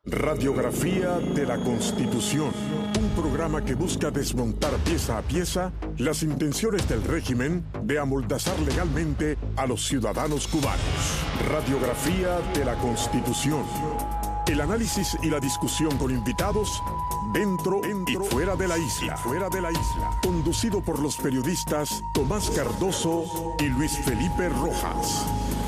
Radiografía de la Constitución, un programa que busca desmontar pieza a pieza las intenciones del régimen de amoldazar legalmente a los ciudadanos cubanos. Radiografía de la Constitución. El análisis y la discusión con invitados dentro y fuera de la isla. Conducido por los periodistas Tomás Cardoso y Luis Felipe Rojas.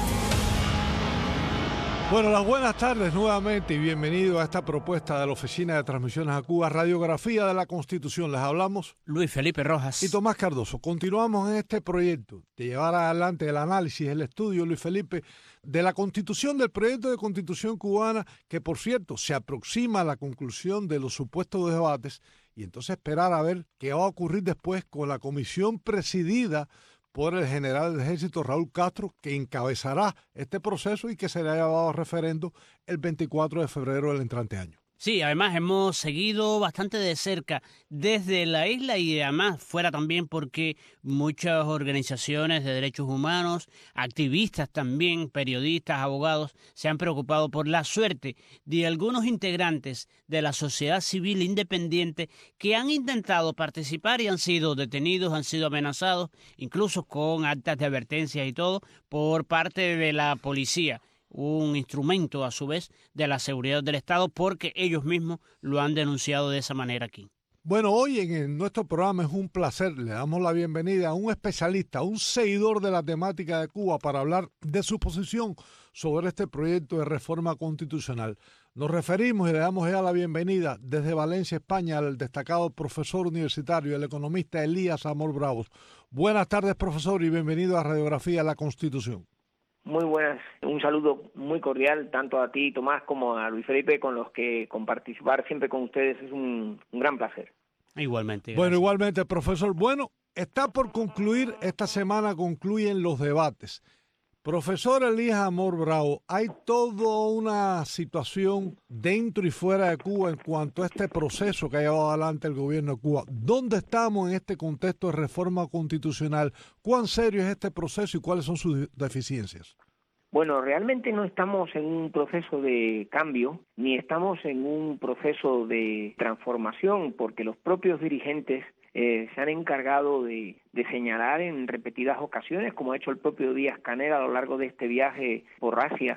Bueno, las buenas tardes nuevamente y bienvenido a esta propuesta de la Oficina de Transmisiones a Cuba, Radiografía de la Constitución. Les hablamos Luis Felipe Rojas y Tomás Cardoso. Continuamos en este proyecto de llevar adelante el análisis, el estudio, Luis Felipe, de la Constitución, del proyecto de Constitución cubana, que por cierto se aproxima a la conclusión de los supuestos debates, y entonces esperar a ver qué va a ocurrir después con la comisión presidida por el general del ejército Raúl Castro, que encabezará este proceso y que será llevado a referendo el 24 de febrero del entrante año. Sí, además hemos seguido bastante de cerca desde la isla y además fuera también porque muchas organizaciones de derechos humanos, activistas también, periodistas, abogados, se han preocupado por la suerte de algunos integrantes de la sociedad civil independiente que han intentado participar y han sido detenidos, han sido amenazados, incluso con actas de advertencia y todo, por parte de la policía. Un instrumento a su vez de la seguridad del Estado porque ellos mismos lo han denunciado de esa manera aquí. Bueno, hoy en nuestro programa es un placer, le damos la bienvenida a un especialista, un seguidor de la temática de Cuba para hablar de su posición sobre este proyecto de reforma constitucional. Nos referimos y le damos ya la bienvenida desde Valencia, España, al destacado profesor universitario, el economista Elías Amor Bravos. Buenas tardes, profesor, y bienvenido a Radiografía de la Constitución. Muy buenas, un saludo muy cordial tanto a ti, Tomás, como a Luis Felipe, con los que con participar siempre con ustedes es un gran placer. Igualmente. Bueno, igualmente, profesor. Bueno, está por concluir, esta semana concluyen los debates. Profesor Elías Amor Bravo, hay toda una situación dentro y fuera de Cuba en cuanto a este proceso que ha llevado adelante el gobierno de Cuba. ¿Dónde estamos en este contexto de reforma constitucional? ¿Cuán serio es este proceso y cuáles son sus deficiencias? Bueno, realmente no estamos en un proceso de cambio, ni estamos en un proceso de transformación, porque los propios dirigentes se han encargado de señalar en repetidas ocasiones, como ha hecho el propio Díaz-Canel a lo largo de este viaje por Asia,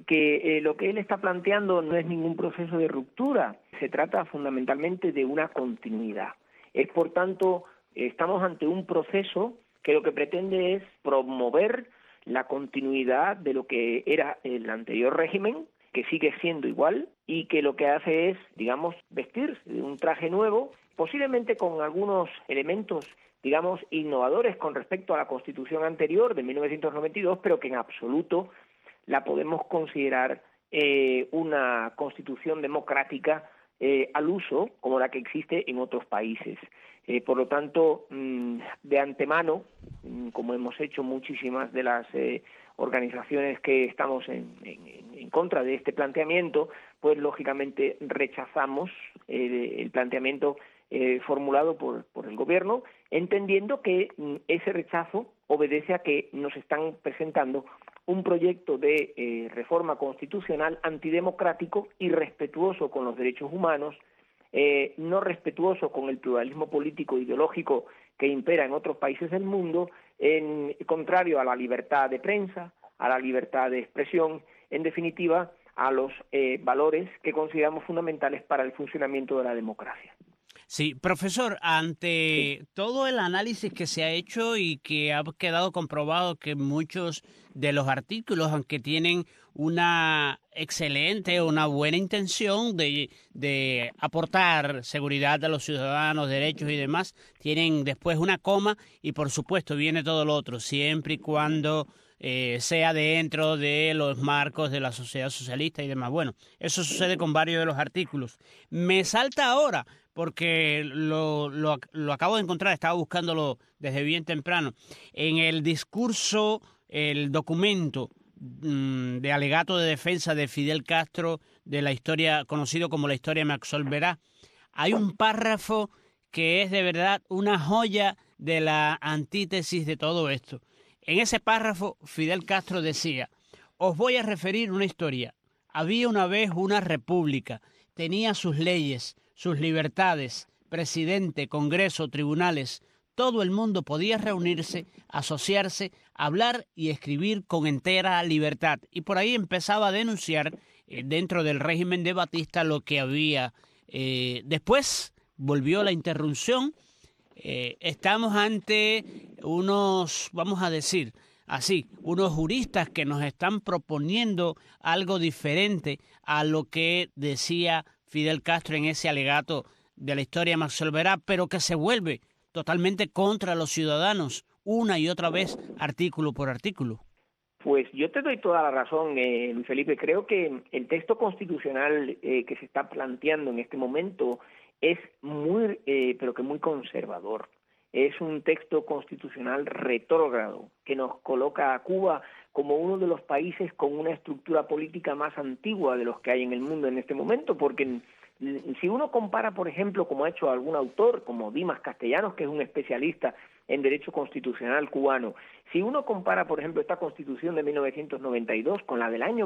que lo que él está planteando no es ningún proceso de ruptura, se trata fundamentalmente de una continuidad. Por tanto, estamos ante un proceso que lo que pretende es promover la continuidad de lo que era el anterior régimen, que sigue siendo igual, y que lo que hace es, digamos, vestirse de un traje nuevo, posiblemente con algunos elementos, digamos, innovadores con respecto a la Constitución anterior de 1992, pero que en absoluto la podemos considerar una Constitución democrática al uso como la que existe en otros países. Por lo tanto, de antemano, como hemos hecho muchísimas de las organizaciones que estamos en contra de este planteamiento, pues lógicamente rechazamos el planteamiento formulado por el gobierno, entendiendo que ese rechazo obedece a que nos están presentando un proyecto de reforma constitucional antidemocrático, irrespetuoso con los derechos humanos, no respetuoso con el pluralismo político e ideológico que impera en otros países del mundo, contrario a la libertad de prensa, a la libertad de expresión, en definitiva, a los valores que consideramos fundamentales para el funcionamiento de la democracia. Sí, profesor, ante todo el análisis que se ha hecho y que ha quedado comprobado que muchos de los artículos, aunque tienen una excelente, una buena intención de aportar seguridad a los ciudadanos, derechos y demás, tienen después una coma y por supuesto viene todo lo otro, siempre y cuando sea dentro de los marcos de la sociedad socialista y demás. Bueno, eso sucede con varios de los artículos. Me salta ahora, porque lo acabo de encontrar, estaba buscándolo desde bien temprano, en el discurso, el documento de alegato de defensa de Fidel Castro de la historia, conocido como la historia me absolverá, hay un párrafo que es de verdad una joya de la antítesis de todo esto. En ese párrafo, Fidel Castro decía: os voy a referir una historia. Había una vez una república, tenía sus leyes, sus libertades, presidente, congreso, tribunales. Todo el mundo podía reunirse, asociarse, hablar y escribir con entera libertad. Y por ahí empezaba a denunciar dentro del régimen de Batista lo que había. Después volvió la interrupción. Estamos ante unos, vamos a decir así, unos juristas que nos están proponiendo algo diferente a lo que decía Fidel Castro en ese alegato de la historia Max Olvera, pero que se vuelve totalmente contra los ciudadanos, una y otra vez, artículo por artículo. Pues yo te doy toda la razón, Luis Felipe. Creo que el texto constitucional que se está planteando en este momento es muy, pero que muy conservador. Es un texto constitucional retrógrado que nos coloca a Cuba como uno de los países con una estructura política más antigua de los que hay en el mundo en este momento, porque si uno compara, por ejemplo, como ha hecho algún autor, como Dimas Castellanos, que es un especialista en derecho constitucional cubano, si uno compara, por ejemplo, esta Constitución de 1992 con la del año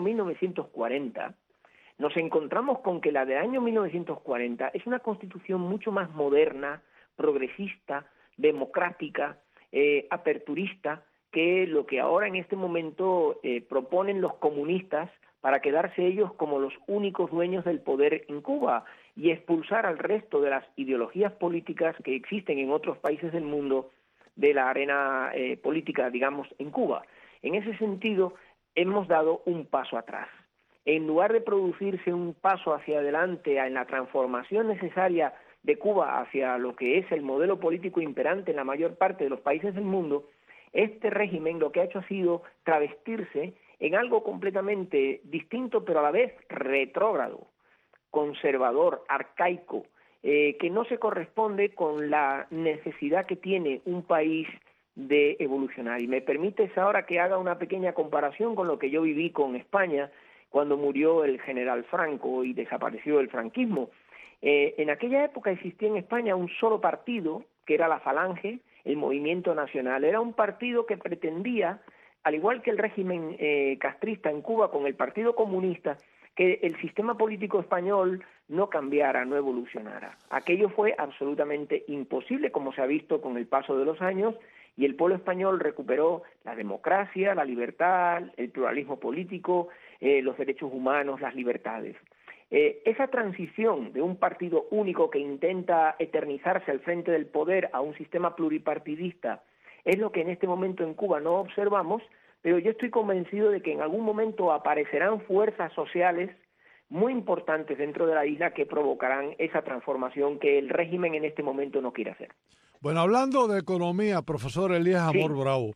1940, nos encontramos con que la del año 1940 es una Constitución mucho más moderna, progresista, democrática, aperturista, que lo que ahora en este momento proponen los comunistas para quedarse ellos como los únicos dueños del poder en Cuba y expulsar al resto de las ideologías políticas que existen en otros países del mundo de la arena política, digamos, en Cuba. En ese sentido, hemos dado un paso atrás. En lugar de producirse un paso hacia adelante en la transformación necesaria de Cuba hacia lo que es el modelo político imperante en la mayor parte de los países del mundo, este régimen lo que ha hecho ha sido travestirse en algo completamente distinto, pero a la vez retrógrado, conservador, arcaico, que no se corresponde con la necesidad que tiene un país de evolucionar. Y me permites ahora que haga una pequeña comparación con lo que yo viví con España cuando murió el general Franco y desapareció el franquismo. En aquella época existía en España un solo partido, que era la Falange, el Movimiento Nacional. Era un partido que pretendía, al igual que el régimen castrista en Cuba con el Partido Comunista, que el sistema político español no cambiara, no evolucionara. Aquello fue absolutamente imposible, como se ha visto con el paso de los años, y el pueblo español recuperó la democracia, la libertad, el pluralismo político, los derechos humanos, las libertades. Esa transición de un partido único que intenta eternizarse al frente del poder a un sistema pluripartidista es lo que en este momento en Cuba no observamos, pero yo estoy convencido de que en algún momento aparecerán fuerzas sociales muy importantes dentro de la isla que provocarán esa transformación que el régimen en este momento no quiere hacer. Bueno, hablando de economía, profesor Elías Amor Bravo,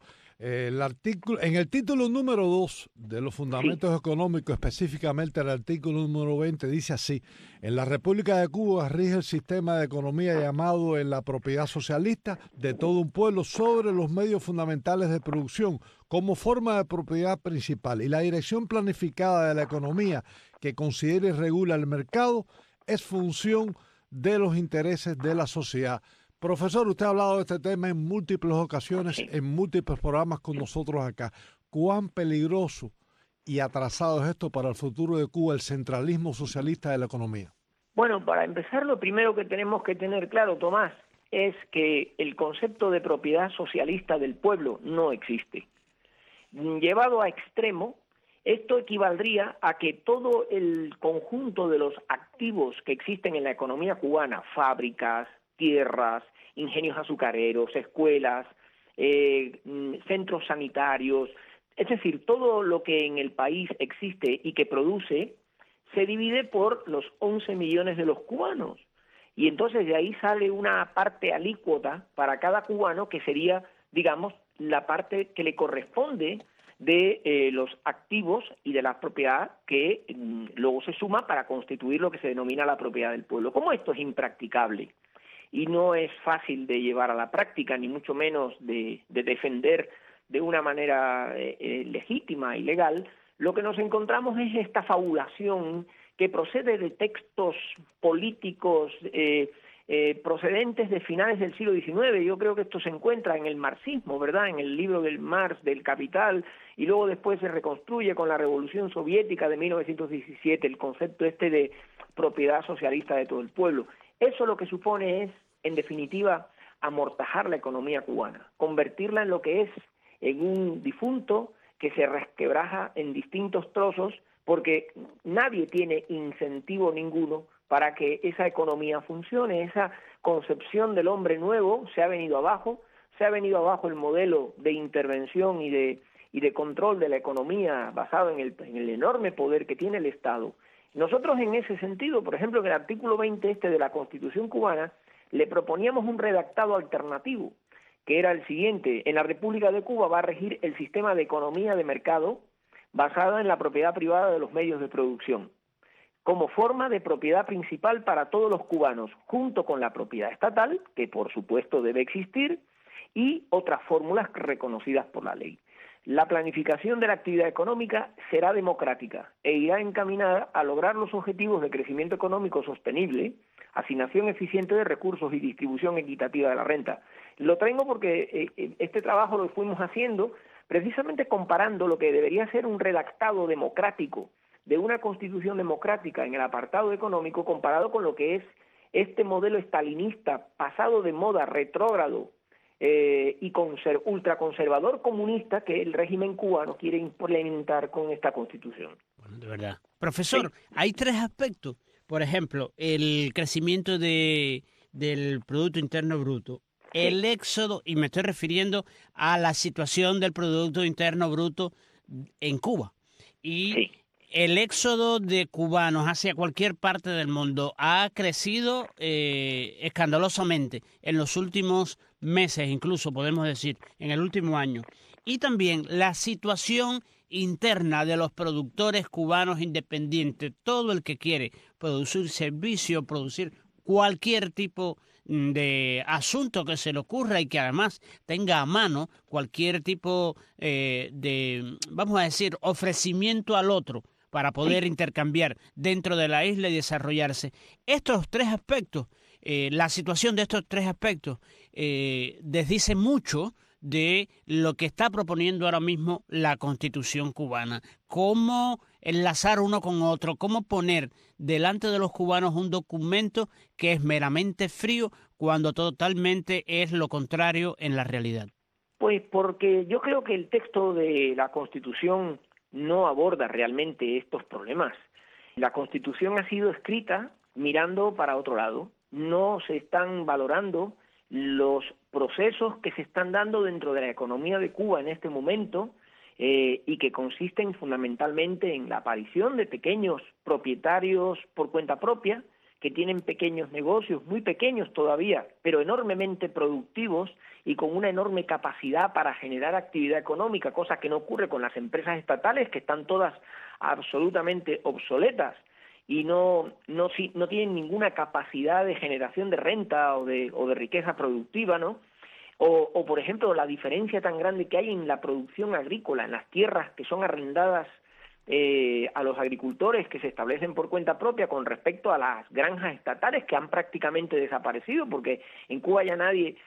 en el título número 2 de los fundamentos económicos, específicamente el artículo número 20, dice así: en la República de Cuba rige el sistema de economía llamado en la propiedad socialista de todo un pueblo sobre los medios fundamentales de producción como forma de propiedad principal, y la dirección planificada de la economía que considera y regula el mercado es función de los intereses de la sociedad. Profesor, usted ha hablado de este tema en múltiples ocasiones, en múltiples programas con nosotros acá. ¿Cuán peligroso y atrasado es esto para el futuro de Cuba, el centralismo socialista de la economía? Bueno, para empezar, lo primero que tenemos que tener claro, Tomás, es que el concepto de propiedad socialista del pueblo no existe. Llevado a extremo, esto equivaldría a que todo el conjunto de los activos que existen en la economía cubana, fábricas, tierras, ingenios azucareros, escuelas, centros sanitarios, es decir, todo lo que en el país existe y que produce, se divide por los 11 millones de los cubanos. Y entonces de ahí sale una parte alícuota para cada cubano que sería, digamos, la parte que le corresponde de los activos y de la propiedad que luego se suma para constituir lo que se denomina la propiedad del pueblo. Como esto es impracticable y no es fácil de llevar a la práctica, ni mucho menos de defender de una manera legítima y legal, lo que nos encontramos es esta fabulación que procede de textos políticos procedentes de finales del siglo XIX. Yo creo que esto se encuentra en el marxismo, ¿verdad?, en el libro del Marx, del Capital, y luego después se reconstruye con la Revolución Soviética de 1917, el concepto de propiedad socialista de todo el pueblo. Eso lo que supone es, en definitiva, amortajar la economía cubana, convertirla en lo que es, en un difunto que se resquebraja en distintos trozos, porque nadie tiene incentivo ninguno para que esa economía funcione. Esa concepción del hombre nuevo se ha venido abajo el modelo de intervención y de control de la economía basado en el enorme poder que tiene el Estado. Nosotros en ese sentido, por ejemplo, en el artículo 20 de la Constitución cubana, le proponíamos un redactado alternativo, que era el siguiente: en la República de Cuba va a regir el sistema de economía de mercado basada en la propiedad privada de los medios de producción, como forma de propiedad principal para todos los cubanos, junto con la propiedad estatal, que por supuesto debe existir, y otras fórmulas reconocidas por la ley. La planificación de la actividad económica será democrática e irá encaminada a lograr los objetivos de crecimiento económico sostenible, asignación eficiente de recursos y distribución equitativa de la renta. Lo traigo porque este trabajo lo fuimos haciendo precisamente comparando lo que debería ser un redactado democrático de una constitución democrática en el apartado económico, comparado con lo que es este modelo estalinista pasado de moda, retrógrado y ultraconservador comunista que el régimen cubano quiere implementar con esta constitución. Bueno, de verdad. Profesor, sí. Hay tres aspectos. Por ejemplo, el crecimiento del Producto Interno Bruto, el éxodo, y me estoy refiriendo a la situación del Producto Interno Bruto en Cuba. Y el éxodo de cubanos hacia cualquier parte del mundo ha crecido escandalosamente en los últimos meses, incluso podemos decir, en el último año. Y también la situación interna de los productores cubanos independientes, todo el que quiere producir servicio, producir cualquier tipo de asunto que se le ocurra y que además tenga a mano cualquier tipo vamos a decir, ofrecimiento al otro para poder intercambiar dentro de la isla y desarrollarse. Estos tres aspectos, la situación de estos tres aspectos desdice mucho de lo que está proponiendo ahora mismo la Constitución cubana. Cómo enlazar uno con otro, cómo poner delante de los cubanos un documento que es meramente frío cuando totalmente es lo contrario en la realidad. Pues porque yo creo que el texto de la Constitución no aborda realmente estos problemas. La Constitución ha sido escrita mirando para otro lado. No se están valorando los procesos que se están dando dentro de la economía de Cuba en este momento y que consisten fundamentalmente en la aparición de pequeños propietarios por cuenta propia que tienen pequeños negocios, muy pequeños todavía, pero enormemente productivos y con una enorme capacidad para generar actividad económica, cosa que no ocurre con las empresas estatales, que están todas absolutamente obsoletas y no tienen ninguna capacidad de generación de renta o de riqueza productiva, ¿no? O, por ejemplo, la diferencia tan grande que hay en la producción agrícola, en las tierras que son arrendadas a los agricultores que se establecen por cuenta propia con respecto a las granjas estatales que han prácticamente desaparecido, porque en Cuba ya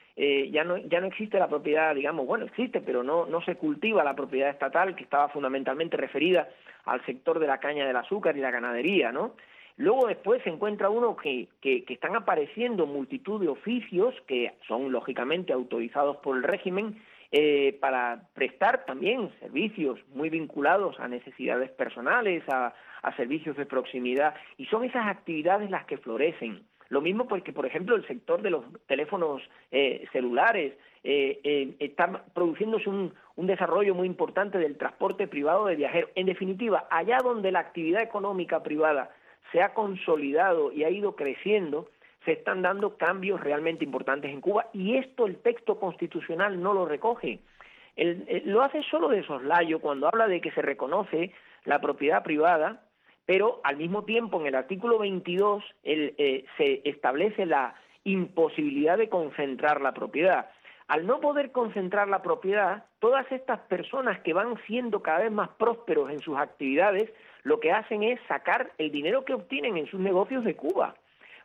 no existe la propiedad, digamos, bueno, existe, pero no se cultiva la propiedad estatal, que estaba fundamentalmente referida al sector de la caña del azúcar y la ganadería, ¿no? Luego después se encuentra uno que están apareciendo multitud de oficios que son lógicamente autorizados por el régimen para prestar también servicios muy vinculados a necesidades personales, a servicios de proximidad, y son esas actividades las que florecen. Lo mismo porque, por ejemplo, el sector de los teléfonos celulares está produciéndose un desarrollo muy importante del transporte privado de viajeros. En definitiva, allá donde la actividad económica privada se ha consolidado y ha ido creciendo, se están dando cambios realmente importantes en Cuba, y esto el texto constitucional no lo recoge. Lo hace solo de soslayo cuando habla de que se reconoce la propiedad privada, pero al mismo tiempo en el artículo 22 se establece la imposibilidad de concentrar la propiedad. Al no poder concentrar la propiedad, todas estas personas que van siendo cada vez más prósperos en sus actividades, lo que hacen es sacar el dinero que obtienen en sus negocios de Cuba.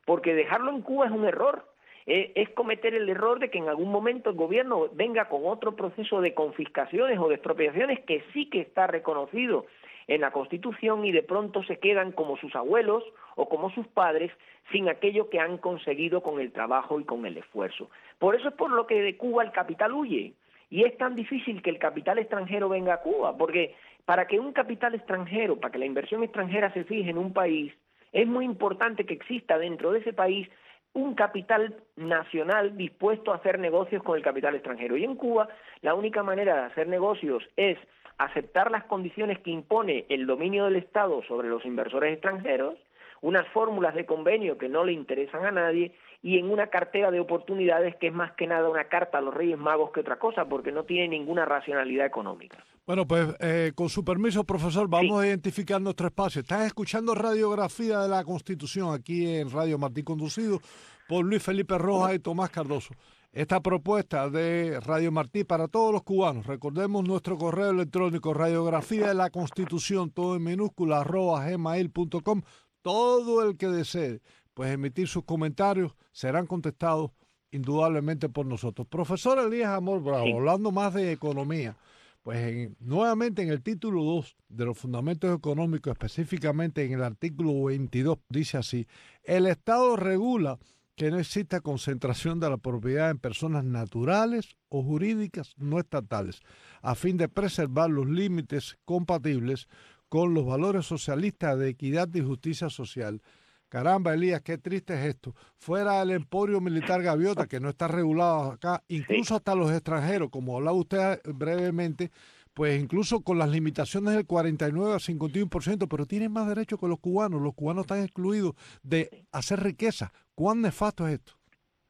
porque dejarlo en Cuba es un error. Es cometer el error de que en algún momento el gobierno venga con otro proceso de confiscaciones o de expropiaciones que sí que está reconocido en la Constitución y de pronto se quedan como sus abuelos o como sus padres sin aquello que han conseguido con el trabajo y con el esfuerzo. Por eso es por lo que de Cuba el capital huye. Y es tan difícil que el capital extranjero venga a Cuba, porque para que un capital extranjero, para que la inversión extranjera se fije en un país, es muy importante que exista dentro de ese país un capital nacional dispuesto a hacer negocios con el capital extranjero. Y en Cuba la única manera de hacer negocios es aceptar las condiciones que impone el dominio del Estado sobre los inversores extranjeros, unas fórmulas de convenio que no le interesan a nadie y en una cartera de oportunidades que es más que nada una carta a los Reyes Magos que otra cosa, porque no tiene ninguna racionalidad económica. Bueno, pues con su permiso, profesor, vamos a identificar nuestro espacio. Estás escuchando Radiografía de la Constitución aquí en Radio Martí, conducido por Luis Felipe Rojas y Tomás Cardoso. Esta propuesta de Radio Martí para todos los cubanos, recordemos nuestro correo electrónico, radiografía de la Constitución, todo en minúscula, @gmail.com. Todo el que desee, pues emitir sus comentarios serán contestados indudablemente por nosotros. Profesor Elías Amor Bravo, hablando más de economía, pues nuevamente en el título 2 de los fundamentos económicos, específicamente en el artículo 22, dice así: el Estado regula que no exista concentración de la propiedad en personas naturales o jurídicas no estatales, a fin de preservar los límites compatibles con los valores socialistas de equidad y justicia social. Caramba, Elías, qué triste es esto. Fuera el emporio militar Gaviota, que no está regulado acá, incluso hasta los extranjeros, como hablaba usted brevemente, pues incluso con las limitaciones del 49 al 51%, pero tienen más derecho que los cubanos. Los cubanos están excluidos de hacer riqueza. ¿Cuán nefasto es esto?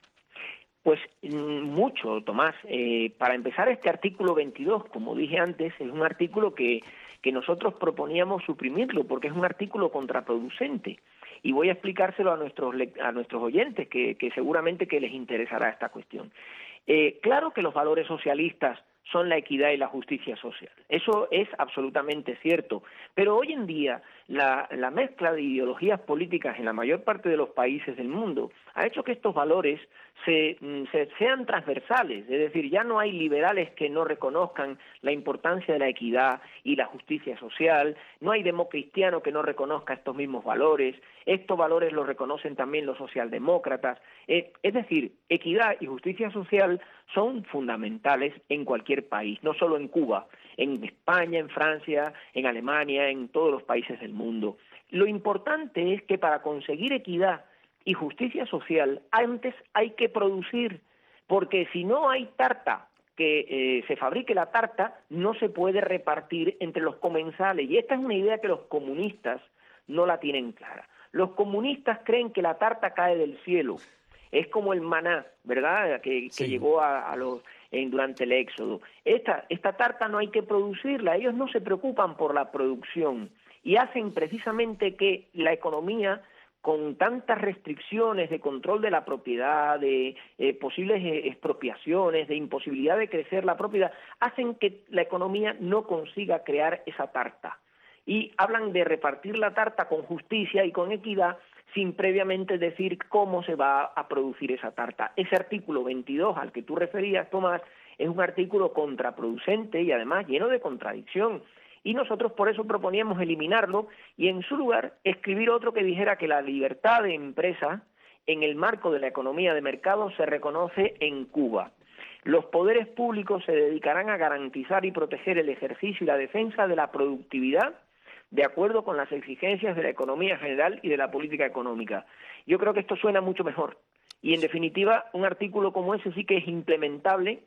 Pues mucho, Tomás. Para empezar, este artículo 22, como dije antes, es un artículo que nosotros proponíamos suprimirlo, porque es un artículo contraproducente. Y voy a explicárselo a nuestros oyentes, que seguramente que les interesará esta cuestión. Claro que los valores socialistas son la equidad y la justicia social. Eso es absolutamente cierto. Pero hoy en día la mezcla de ideologías políticas en la mayor parte de los países del mundo ha hecho que estos valores sean transversales. Es decir, ya no hay liberales que no reconozcan la importancia de la equidad y la justicia social, no hay democristiano que no reconozca estos mismos valores, estos valores los reconocen también los socialdemócratas. Es decir, equidad y justicia social son fundamentales en cualquier país, no solo en Cuba, en España, en Francia, en Alemania, en todos los países del mundo. Lo importante es que para conseguir equidad y justicia social, antes hay que producir, porque si no hay tarta, que se fabrique la tarta, no se puede repartir entre los comensales. Y esta es una idea que los comunistas no la tienen clara. Los comunistas creen que la tarta cae del cielo. Es como el maná, ¿verdad?, que llegó durante el Éxodo. Esta tarta no hay que producirla, ellos no se preocupan por la producción y hacen precisamente que la economía, con tantas restricciones de control de la propiedad, de posibles expropiaciones, de imposibilidad de crecer la propiedad, hacen que la economía no consiga crear esa tarta. Y hablan de repartir la tarta con justicia y con equidad, sin previamente decir cómo se va a producir esa tarta. Ese artículo 22 al que tú referías, Tomás, es un artículo contraproducente y además lleno de contradicción. Y nosotros por eso proponíamos eliminarlo y en su lugar escribir otro que dijera que la libertad de empresa en el marco de la economía de mercado se reconoce en Cuba. Los poderes públicos se dedicarán a garantizar y proteger el ejercicio y la defensa de la productividad de acuerdo con las exigencias de la economía general y de la política económica. Yo creo que esto suena mucho mejor y, en definitiva, un artículo como ese sí que es implementable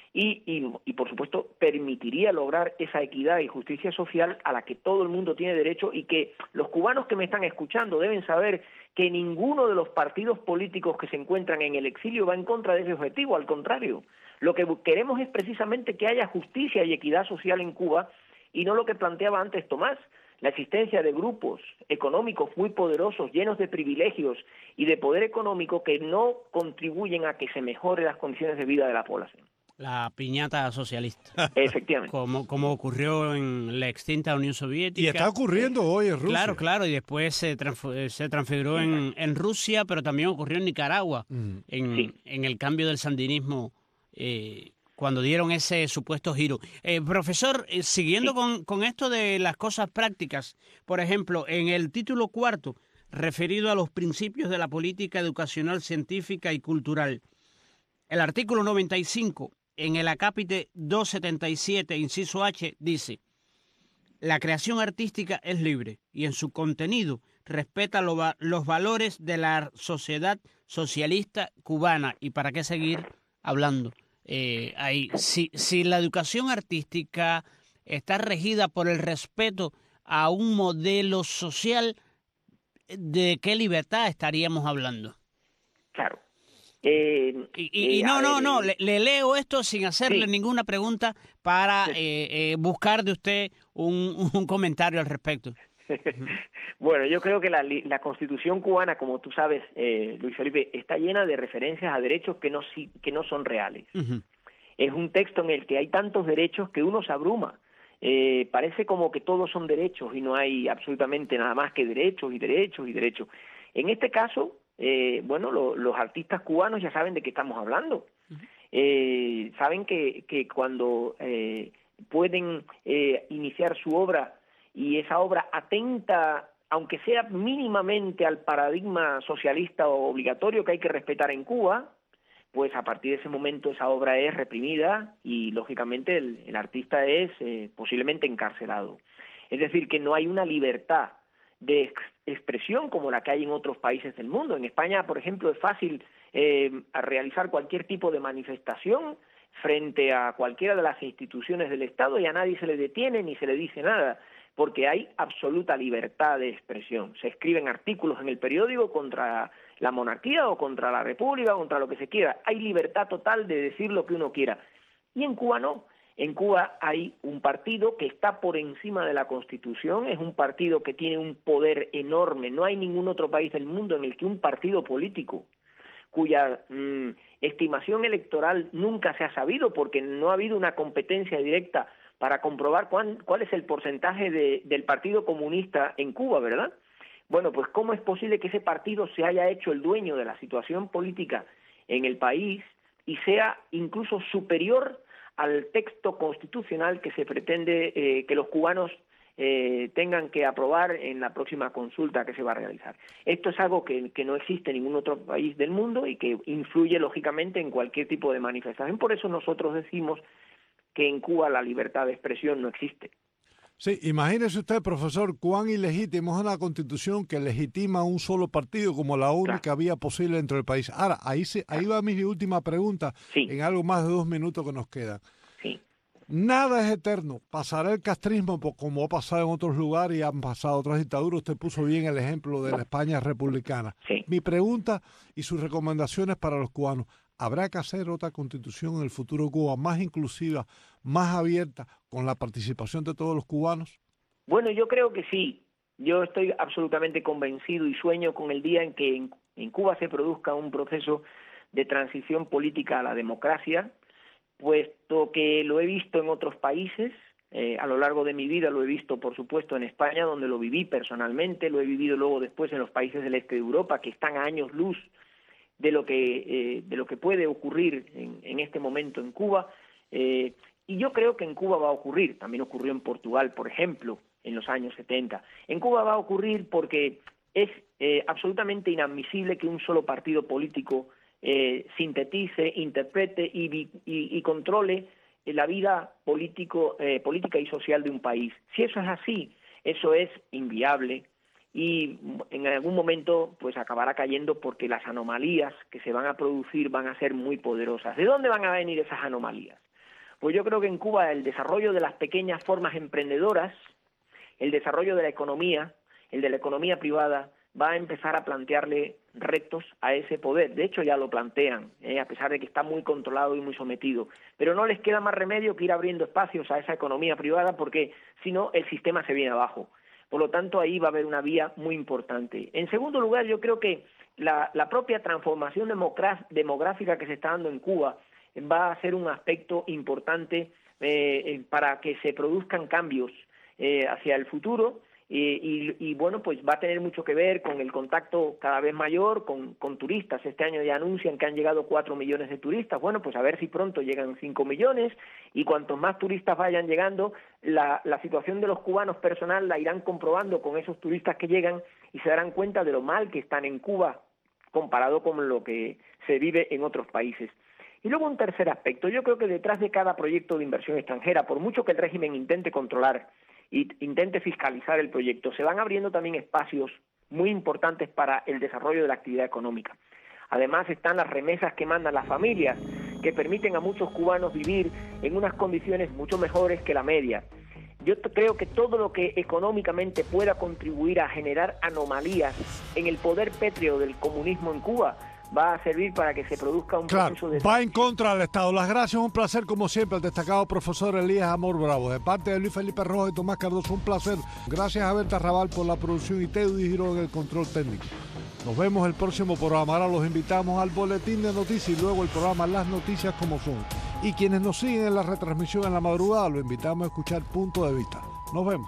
y por supuesto, permitiría lograr esa equidad y justicia social a la que todo el mundo tiene derecho y que los cubanos que me están escuchando deben saber que ninguno de los partidos políticos que se encuentran en el exilio va en contra de ese objetivo, al contrario. Lo que queremos es precisamente que haya justicia y equidad social en Cuba y no lo que planteaba antes Tomás, la existencia de grupos económicos muy poderosos, llenos de privilegios y de poder económico que no contribuyen a que se mejoren las condiciones de vida de la población. La piñata socialista. Efectivamente. Como ocurrió en la extinta Unión Soviética. Y está ocurriendo hoy en Rusia. Claro, y después se transfiguró en Rusia, pero también ocurrió en Nicaragua, en el cambio del sandinismo, cuando dieron ese supuesto giro. Profesor, siguiendo con esto de las cosas prácticas, por ejemplo, en el título 4, referido a los principios de la política educacional, científica y cultural, el artículo 95, en el acápite 277, inciso H, dice: la creación artística es libre y en su contenido respeta los valores de la sociedad socialista cubana. ¿Y para qué seguir hablando? Ahí, si la educación artística está regida por el respeto a un modelo social, ¿de qué libertad estaríamos hablando? Claro. Le leo esto sin hacerle ninguna pregunta para buscar de usted un comentario al respecto. Bueno, yo creo que la Constitución cubana, como tú sabes, Luis Felipe, está llena de referencias a derechos que no son reales. Uh-huh. Es un texto en el que hay tantos derechos que uno se abruma. Parece como que todos son derechos y no hay absolutamente nada más que derechos y derechos y derechos. En este caso, los artistas cubanos ya saben de qué estamos hablando. Uh-huh. Saben que cuando pueden iniciar su obra y esa obra atenta, aunque sea mínimamente, al paradigma socialista o obligatorio que hay que respetar en Cuba, pues a partir de ese momento esa obra es reprimida y, lógicamente, el artista es posiblemente encarcelado. Es decir, que no hay una libertad de expresión como la que hay en otros países del mundo. En España, por ejemplo, es fácil realizar cualquier tipo de manifestación frente a cualquiera de las instituciones del Estado y a nadie se le detiene ni se le dice nada, porque hay absoluta libertad de expresión. Se escriben artículos en el periódico contra la monarquía o contra la república, contra lo que se quiera. Hay libertad total de decir lo que uno quiera. Y en Cuba no. En Cuba hay un partido que está por encima de la Constitución, es un partido que tiene un poder enorme. No hay ningún otro país del mundo en el que un partido político cuya estimación electoral nunca se ha sabido, porque no ha habido una competencia directa para comprobar cuál es el porcentaje del Partido Comunista en Cuba, ¿verdad? Bueno, pues ¿cómo es posible que ese partido se haya hecho el dueño de la situación política en el país y sea incluso superior al texto constitucional que se pretende que los cubanos tengan que aprobar en la próxima consulta que se va a realizar? Esto es algo que no existe en ningún otro país del mundo y que influye lógicamente en cualquier tipo de manifestación. Por eso nosotros decimos que en Cuba la libertad de expresión no existe. Sí, imagínese usted, profesor, cuán ilegítimo es una constitución que legitima un solo partido como la única vía posible dentro del país. Ahora, ahí va mi última pregunta, en algo más de 2 minutos que nos quedan. Sí. Nada es eterno. Pasará el castrismo como ha pasado en otros lugares y han pasado otras dictaduras. Usted puso bien el ejemplo de la España republicana. Sí. Mi pregunta y sus recomendaciones para los cubanos. ¿Habrá que hacer otra constitución en el futuro de Cuba más inclusiva, más abierta, con la participación de todos los cubanos? Bueno, yo creo que sí. Yo estoy absolutamente convencido y sueño con el día en que en Cuba se produzca un proceso de transición política a la democracia, puesto que lo he visto en otros países. A lo largo de mi vida lo he visto, por supuesto, en España, donde lo viví personalmente, lo he vivido luego después en los países del este de Europa, que están a años luz de lo que puede ocurrir en este momento en Cuba, y yo creo que en Cuba va a ocurrir. También ocurrió en Portugal, por ejemplo, en los años 70. En Cuba va a ocurrir porque es absolutamente inadmisible que un solo partido político sintetice, interprete y controle la vida política y social de un país. Si eso es así, eso es inviable, y en algún momento pues acabará cayendo, porque las anomalías que se van a producir van a ser muy poderosas. ¿De dónde van a venir esas anomalías? Pues yo creo que en Cuba el desarrollo de las pequeñas formas emprendedoras, el desarrollo de la economía, el de la economía privada, va a empezar a plantearle retos a ese poder. De hecho ya lo plantean, a pesar de que está muy controlado y muy sometido. Pero no les queda más remedio que ir abriendo espacios a esa economía privada, porque si no el sistema se viene abajo. Por lo tanto, ahí va a haber una vía muy importante. En segundo lugar, yo creo que la propia transformación demográfica que se está dando en Cuba va a ser un aspecto importante para que se produzcan cambios hacia el futuro. Y bueno, pues va a tener mucho que ver con el contacto cada vez mayor con turistas. Este año ya anuncian que han llegado 4 millones de turistas. Bueno, pues a ver si pronto llegan 5 millones, y cuantos más turistas vayan llegando, la situación de los cubanos personal la irán comprobando con esos turistas que llegan, y se darán cuenta de lo mal que están en Cuba comparado con lo que se vive en otros países. Y luego un tercer aspecto: yo creo que detrás de cada proyecto de inversión extranjera, por mucho que el régimen intente controlar y intente fiscalizar el proyecto, se van abriendo también espacios muy importantes para el desarrollo de la actividad económica. Además están las remesas que mandan las familias, que permiten a muchos cubanos vivir en unas condiciones mucho mejores que la media. Yo creo que todo lo que económicamente pueda contribuir a generar anomalías en el poder pétreo del comunismo en Cuba va a servir para que se produzca un proceso de... va en contra del Estado. Las gracias, un placer como siempre al destacado profesor Elías Amor Bravo. De parte de Luis Felipe Rojas y Tomás Cardoso, un placer. Gracias a Berta Raval por la producción y Teudy Girón en el control técnico. Nos vemos el próximo programa. Ahora los invitamos al boletín de noticias y luego el programa Las Noticias como Son. Y quienes nos siguen en la retransmisión en la madrugada, los invitamos a escuchar Punto de Vista. Nos vemos.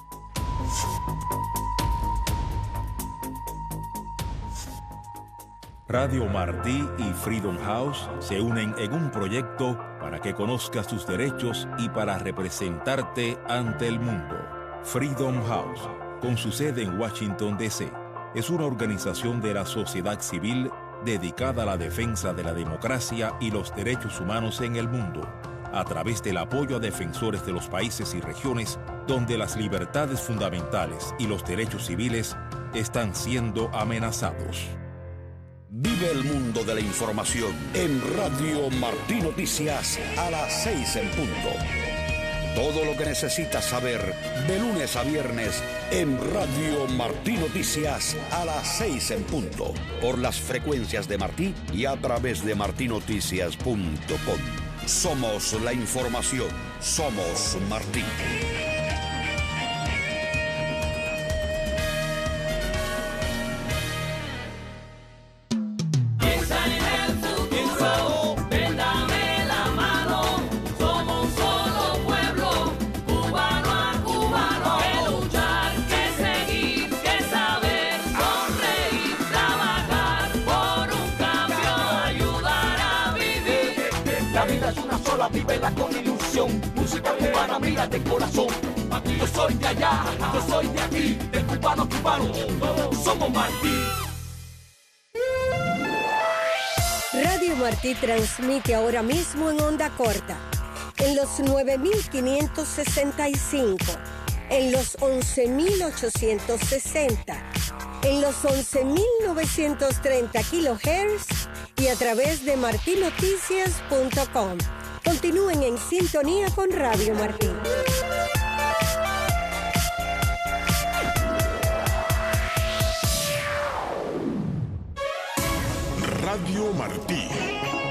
Radio Martí y Freedom House se unen en un proyecto para que conozcas tus derechos y para representarte ante el mundo. Freedom House, con su sede en Washington, D.C., es una organización de la sociedad civil dedicada a la defensa de la democracia y los derechos humanos en el mundo, a través del apoyo a defensores de los países y regiones donde las libertades fundamentales y los derechos civiles están siendo amenazados. Vive el mundo de la información en Radio Martí Noticias a las 6 en punto. Todo lo que necesitas saber de lunes a viernes en Radio Martí Noticias a las 6 en punto. Por las frecuencias de Martí y a través de martinoticias.com. Somos la información. Somos Martí. Vívela con ilusión, música cubana, mira de corazón. Aquí yo soy de allá, yo soy de aquí, del cubano cubano, somos Martí. Radio Martí transmite ahora mismo en onda corta, en los 9.565, en los 11.860, en los 11.930 kHz y a través de martinoticias.com. Continúen en sintonía con Radio Martí. Radio Martí.